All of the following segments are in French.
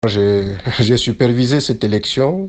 J'ai supervisé cette élection.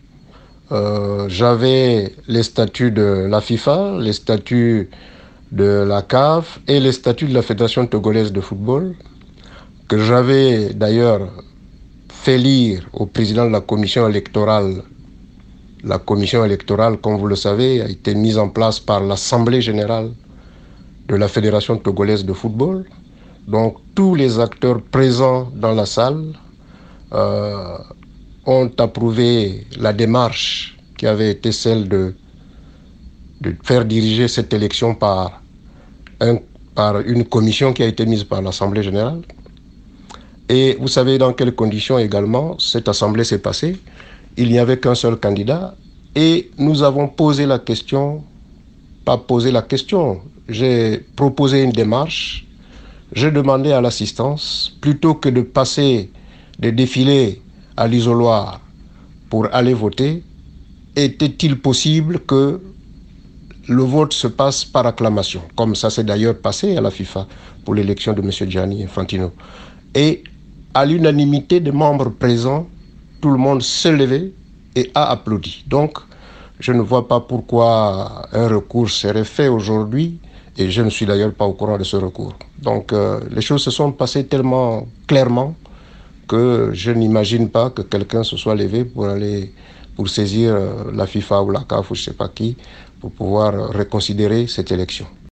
J'avais les statuts de la FIFA, les statuts de la CAF et les statuts de la Fédération togolaise de football, que j'avais d'ailleurs fait lire au président de la commission électorale. La commission électorale, comme vous le savez, a été mise en place par l'Assemblée générale de la Fédération togolaise de football. Donc tous les acteurs présents dans la salle euh, ont approuvé la démarche qui avait été celle de faire diriger cette élection par une commission qui a été mise par l'Assemblée générale. Et vous savez dans quelles conditions également cette assemblée s'est passée. Il n'y avait qu'un seul candidat et nous avons posé la question, pas posé la question, j'ai proposé une démarche, j'ai demandé à l'assistance, plutôt que de passer des défilés à l'isoloir pour aller voter, était-il possible que le vote se passe par acclamation, comme ça s'est d'ailleurs passé à la FIFA pour l'élection de M. Gianni Infantino. Et à l'unanimité des membres présents, tout le monde s'est levé et a applaudi. Donc, je ne vois pas pourquoi un recours serait fait aujourd'hui, et je ne suis d'ailleurs pas au courant de ce recours. Donc, les choses se sont passées tellement clairement que je n'imagine pas que quelqu'un se soit levé pour saisir la FIFA ou la CAF ou je ne sais pas qui, pour pouvoir reconsidérer cette élection.